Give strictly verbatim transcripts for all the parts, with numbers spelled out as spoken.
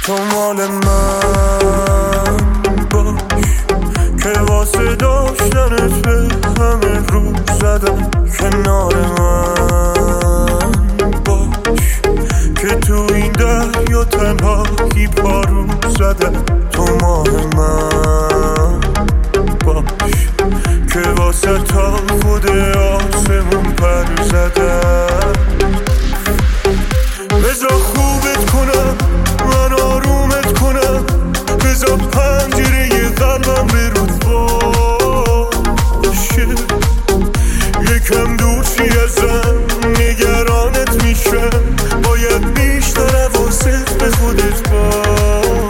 تو مال من باش که واسه داشتنت به همه رو زدم. کنار من باش که تو این دریا تنهایی پارو زدم. تو مال من باش که واسه تا خود آسمون پر زدم. بذار خوبت کنم من آرومت کنم، بذار پنجره قلبم به رود باشه. یکم دور چی ازم نگرانت میشم، باید بیشتر حواست به خودت باشه.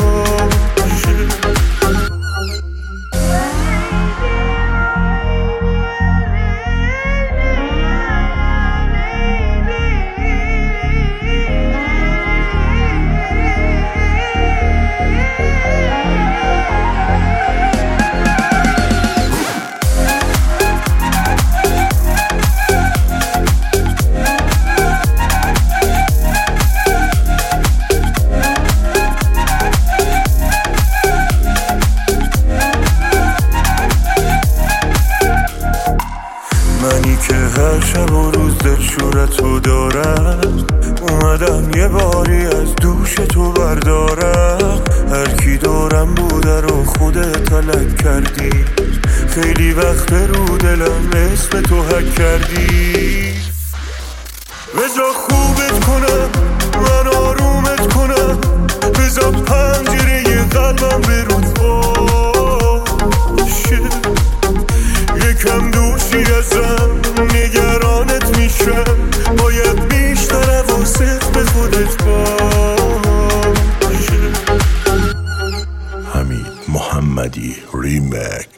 منی که هر شب و روز دلشورتو دارم، اومدم یه باری از دوش تو بردارم. هر کی دورم بوده رو خودت تلک کردی، خیلی وقت رو دلم اسم تو حک کردی. بذار خوبت کنم من آرومت کنم، بذار پنجره قلبم به رود باشه. یکم دوشی ازم نگرانت میشم، باید بیشتر حواست به خودت باشه. حمید محمدی ریمک.